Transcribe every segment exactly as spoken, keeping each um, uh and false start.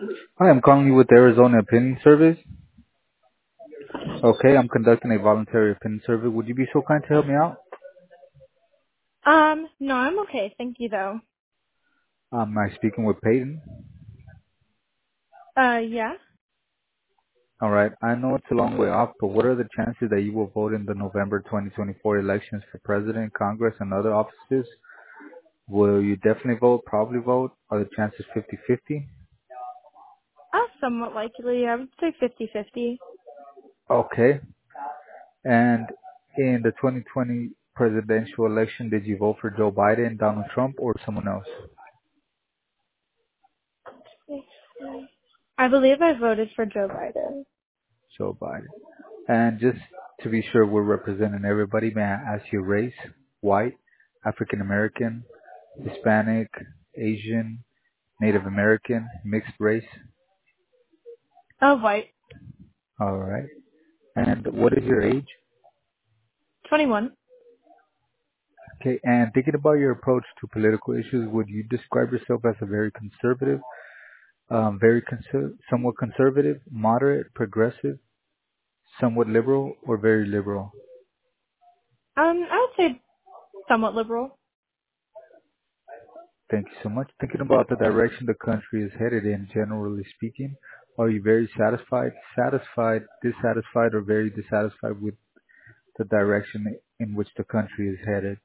Hi, I'm calling you with the Arizona Opinion Service. Okay, I'm conducting a voluntary opinion survey. Would you be so kind to help me out? Um, no, I'm okay. Thank you, though. Um, am I speaking with Peyton? Uh, yeah. All right. I know it's a long way off, but what are the chances that you will vote in the November twenty twenty-four elections for president, Congress, and other offices? Will you definitely vote, probably vote? Are the chances fifty-fifty? Uh, somewhat likely. I would say fifty-fifty. Okay. And in the twenty twenty presidential election, did you vote for Joe Biden, Donald Trump, or someone else? I believe I voted for Joe Biden. Joe Biden. And just to be sure we're representing everybody, may I ask your race? White, African American, Hispanic, Asian, Native American, mixed race? Oh, white. All right. And what is your age? twenty-one. Okay. And thinking about your approach to political issues, would you describe yourself as a very conservative, um, very conser- somewhat conservative, moderate, progressive, somewhat liberal, or very liberal? Um, I would say somewhat liberal. Thank you so much. Thinking about the direction the country is headed in, generally speaking, are you very satisfied, satisfied, dissatisfied, or very dissatisfied with the direction in which the country is headed?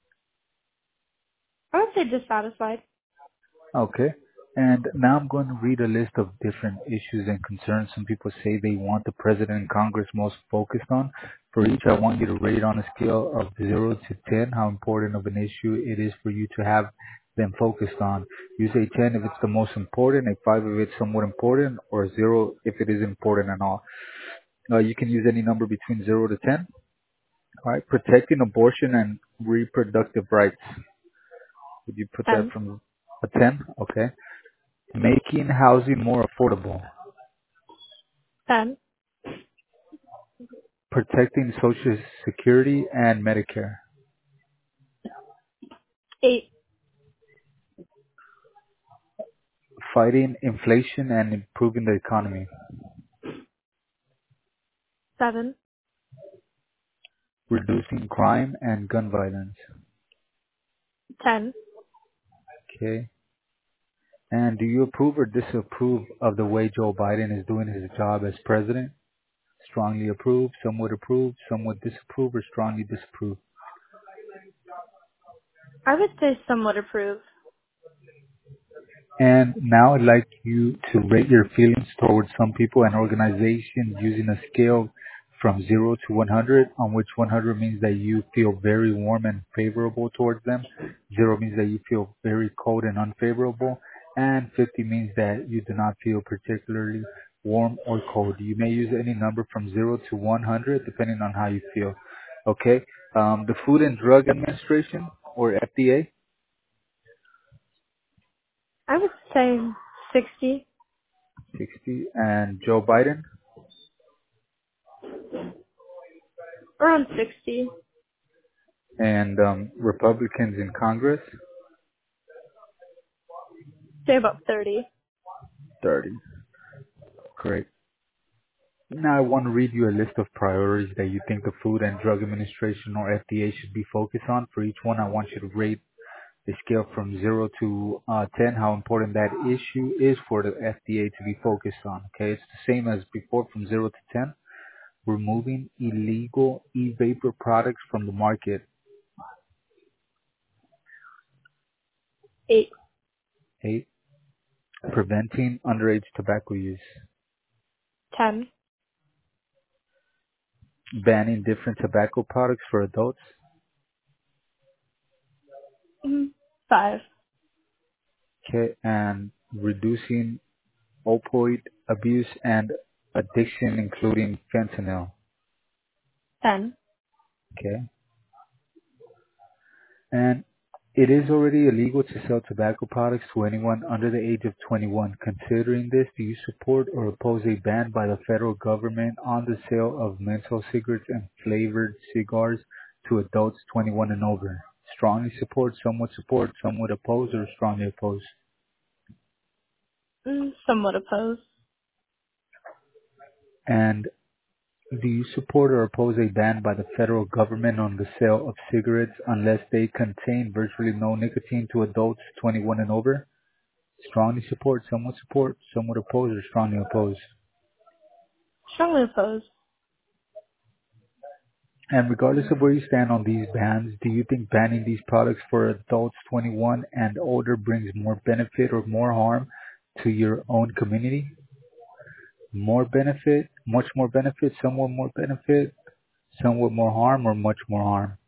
I would say dissatisfied. Okay. And now I'm going to read a list of different issues and concerns some people say they want the president and Congress most focused on. For each, I want you to rate on a scale of zero to ten how important of an issue it is for you to have them focused on. You say ten if it's the most important, a five if it's somewhat important, or a zero if it is important at all. Uh, you can use any number between zero to ten. All right. Protecting abortion and reproductive rights. Would you put that ten. from a ten? Okay. Making housing more affordable, ten. protecting Social Security and Medicare, eight. fighting inflation and improving the economy, seven. reducing crime and gun violence. ten. Okay. And do you approve or disapprove of the way Joe Biden is doing his job as president? Strongly approve, somewhat approve, somewhat disapprove, or strongly disapprove? I would say somewhat approve. And now I'd like you to rate your feelings towards some people and organizations using a scale from zero to one hundred, on which one hundred means that you feel very warm and favorable towards them, zero means that you feel very cold and unfavorable, and fifty means that you do not feel particularly warm or cold. You may use any number from zero to one hundred depending on how you feel. Okay? Um, the Food and Drug Administration, or F D A, I would say sixty. sixty, and Joe Biden, Around sixty. and um, Republicans in Congress, Say about thirty. thirty. Great. Now I want to read you a list of priorities that you think the Food and Drug Administration or F D A should be focused on. For each one, I want you to rate a scale from zero to uh, ten how important that issue is for the F D A to be focused on. Okay, it's the same as before from zero to ten. Removing illegal e-vapor products from the market. eight. Eight. Preventing underage tobacco use. ten. Banning different tobacco products for adults. Mm, five. Okay, and reducing opioid abuse and addiction, including fentanyl. ten. Okay, and it is already illegal to sell tobacco products to anyone under the age of twenty-one. Considering this, do you support or oppose a ban by the federal government on the sale of menthol cigarettes and flavored cigars to adults twenty-one and over? Strongly support, somewhat support, somewhat oppose, or strongly oppose? Mm, somewhat opposed. And do you support or oppose a ban by the federal government on the sale of cigarettes unless they contain virtually no nicotine to adults twenty-one and over? Strongly support, somewhat support, somewhat oppose, or strongly oppose. Strongly opposed. And regardless of where you stand on these bans, do you think banning these products for adults twenty-one and older brings more benefit or more harm to your own community? More benefit, much more benefit, somewhat more benefit, somewhat more harm, or much more harm?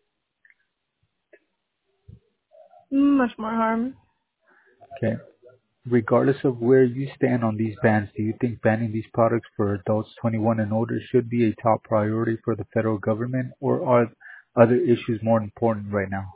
Much more harm. Okay. Regardless of where you stand on these bans, do you think banning these products for adults twenty-one and older should be a top priority for the federal government, or are other issues more important right now?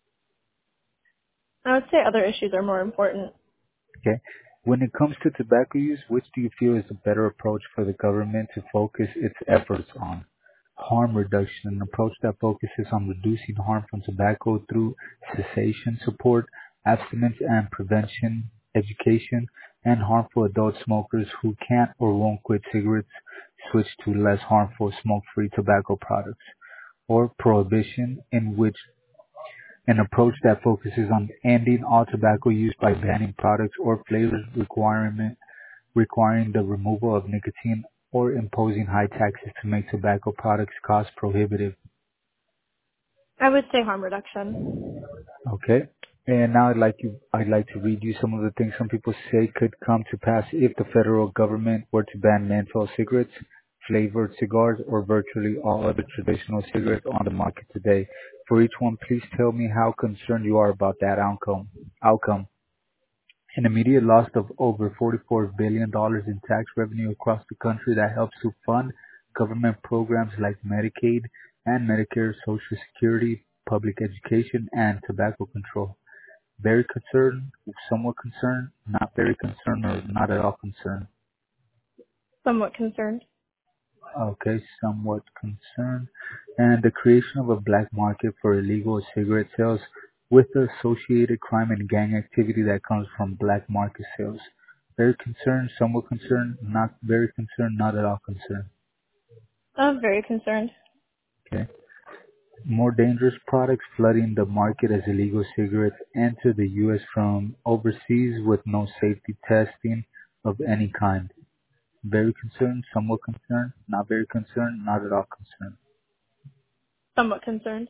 I would say other issues are more important. Okay. When it comes to tobacco use, which do you feel is the better approach for the government to focus its efforts on? Harm reduction, an approach that focuses on reducing harm from tobacco through cessation support, abstinence and prevention, education, and harmful adult smokers who can't or won't quit cigarettes switch to less harmful smoke-free tobacco products, or prohibition, in which an approach that focuses on ending all tobacco use by banning products or flavors requirement, requiring the removal of nicotine or imposing high taxes to make tobacco products cost prohibitive. I would say harm reduction. Okay. And now I'd like you, I'd like to read you some of the things some people say could come to pass if the federal government were to ban menthol cigarettes, flavored cigars, or virtually all other traditional cigarettes on the market today. For each one, please tell me how concerned you are about that outcome. Outcome. An immediate loss of over forty-four billion dollars in tax revenue across the country that helps to fund government programs like Medicaid and Medicare, Social Security, public education, and tobacco control. Very concerned, somewhat concerned, not very concerned, or not at all concerned. Somewhat concerned. Okay, somewhat concerned. And the creation of a black market for illegal cigarette sales with the associated crime and gang activity that comes from black market sales. Very concerned, somewhat concerned, not very concerned, not at all concerned. I'm very concerned. Okay. More dangerous products flooding the market as illegal cigarettes enter the U S from overseas with no safety testing of any kind. Very concerned, somewhat concerned, not very concerned, not at all concerned. Somewhat concerned.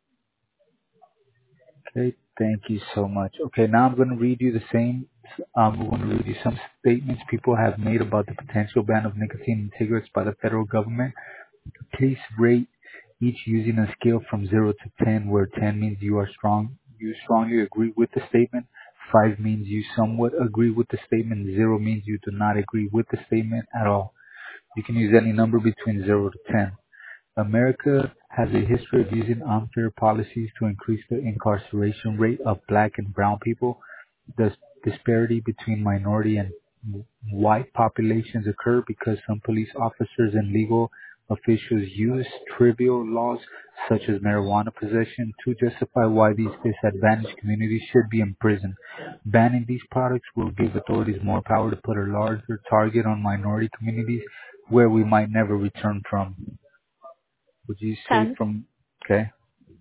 Okay, thank you so much. Okay, now I'm going to read you the same. Um, I'm going to read you some statements people have made about the potential ban of nicotine in cigarettes by the federal government. Please rate each using a scale from zero to ten, where ten means you are strong, you strongly agree with the statement. Five means you somewhat agree with the statement. Zero means you do not agree with the statement at all. You can use any number between zero to ten. America has a history of using unfair policies to increase the incarceration rate of black and brown people. The disparity between minority and white populations occur because some police officers and legal officials use trivial laws such as marijuana possession to justify why these disadvantaged communities should be imprisoned. Banning these products will give authorities more power to put a larger target on minority communities where we might never return from. Would you say Ten. from, okay?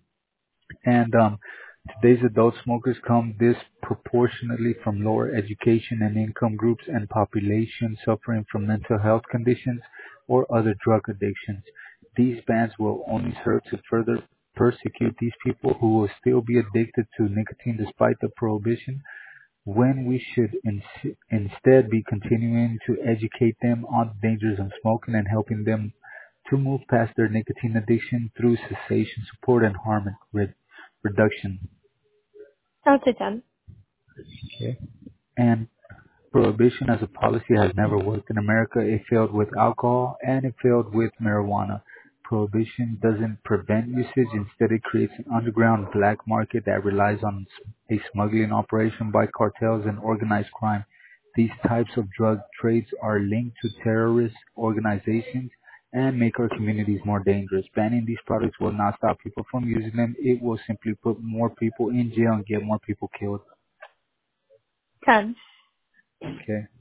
And um, today's adult smokers come disproportionately from lower education and income groups and populations suffering from mental health conditions or other drug addictions. These bans will only serve to further persecute these people who will still be addicted to nicotine despite the prohibition, when we should ins- instead be continuing to educate them on the dangers of smoking and helping them to move past their nicotine addiction through cessation support and harm re- reduction. I would say ten. Okay. And prohibition as a policy has never worked in America. It failed with alcohol and it failed with marijuana. Prohibition doesn't prevent usage. Instead, it creates an underground black market that relies on a smuggling operation by cartels and organized crime. These types of drug trades are linked to terrorist organizations and make our communities more dangerous. Banning these products will not stop people from using them. It will simply put more people in jail and get more people killed. Ten. Okay.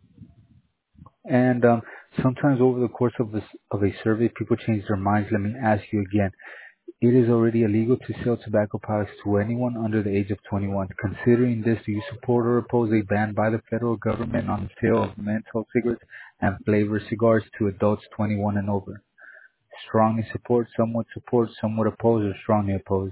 And um, sometimes over the course of, this, of a survey, people change their minds. Let me ask you again. It is already illegal to sell tobacco products to anyone under the age of twenty-one. Considering this, do you support or oppose a ban by the federal government on the sale of menthol cigarettes and flavored cigars to adults twenty-one and over? Strongly support, somewhat support, somewhat oppose, or strongly oppose?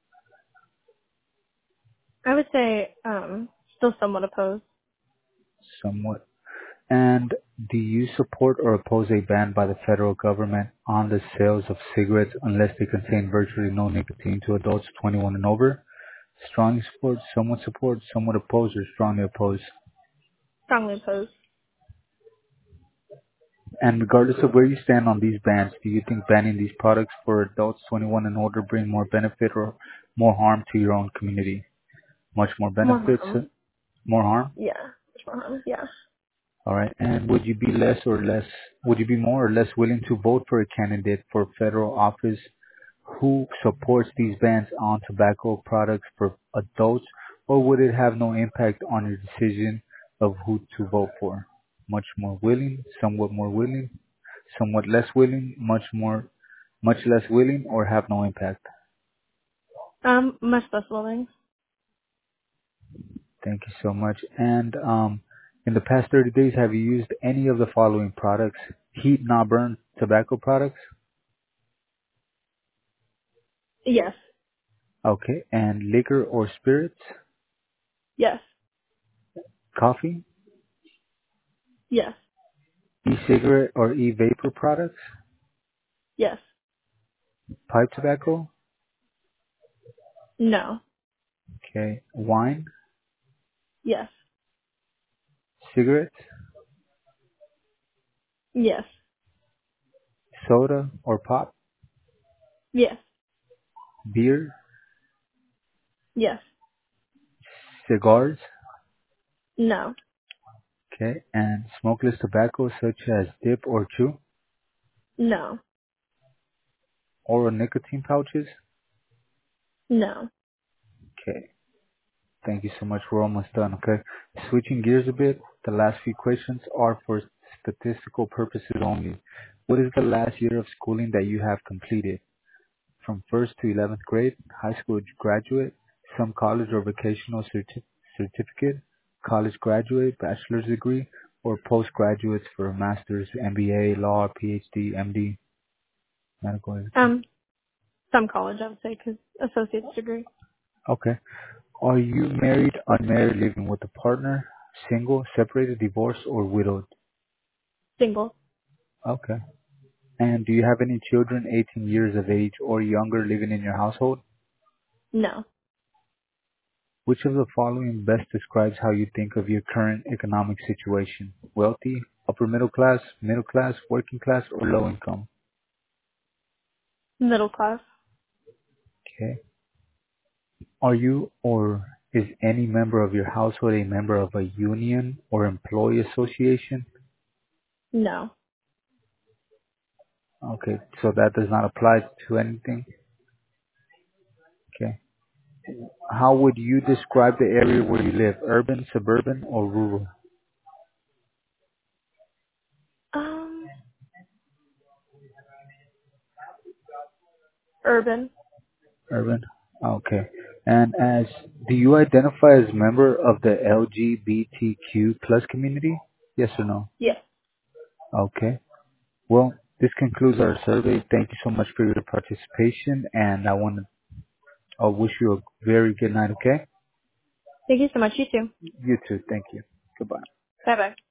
I would say um still somewhat opposed. Somewhat. And do you support or oppose a ban by the federal government on the sales of cigarettes unless they contain virtually no nicotine to adults twenty-one and over? Strongly support, somewhat support, somewhat oppose, or strongly oppose? Strongly opposed. And regardless of where you stand on these bans, do you think banning these products for adults twenty-one and older bring more benefit or more harm to your own community? Much more More benefits, harm. more harm? Yeah. More harm. Yeah. All right. And would you be less or less, would you be more or less willing to vote for a candidate for federal office who supports these bans on tobacco products for adults, or would it have no impact on your decision of who to vote for? Much more willing, somewhat more willing, somewhat less willing, much more, much less willing, or have no impact? Um, much less willing. Thank you so much. And um, in the past thirty days, have you used any of the following products? Heat not burn tobacco products? Yes. Okay. And liquor or spirits? Yes. Coffee? Yes. E-cigarette or e-vapor products? Yes. Pipe tobacco? No. Okay. Wine? Yes. Cigarettes? Yes. Soda or pop? Yes. Beer? Yes. Cigars? No. Okay. And smokeless tobacco such as dip or chew? No. Oral nicotine pouches? No. Okay. Thank you so much. We're almost done, okay? Switching gears a bit, the last few questions are for statistical purposes only. What is the last year of schooling that you have completed? From first to eleventh grade, high school graduate, some college or vocational certi- certificate, college graduate, bachelor's degree, or postgraduates for a master's, M B A, law, P H D, M D, medical. education. Um, some college, I would say, because associate's degree. Okay. Are you married, unmarried, living with a partner, single, separated, divorced, or widowed? Single. Okay. And do you have any children eighteen years of age or younger living in your household? No. Which of the following best describes how you think of your current economic situation? Wealthy, upper middle class, middle class, working class, or low income? Middle class. Okay. Are you or is any member of your household a member of a union or employee association? No. Okay, so that does not apply to anything? Okay. How would you describe the area where you live? Urban, suburban, or rural? Um, urban. Urban. Okay. And as do you identify as a member of the L G B T Q plus community? Yes or no? Yes. Okay. Well, this concludes our survey. Thank you so much for your participation, and I want to I wish you a very good night. Okay. Thank you so much. You too. You too. Thank you. Goodbye. Bye bye.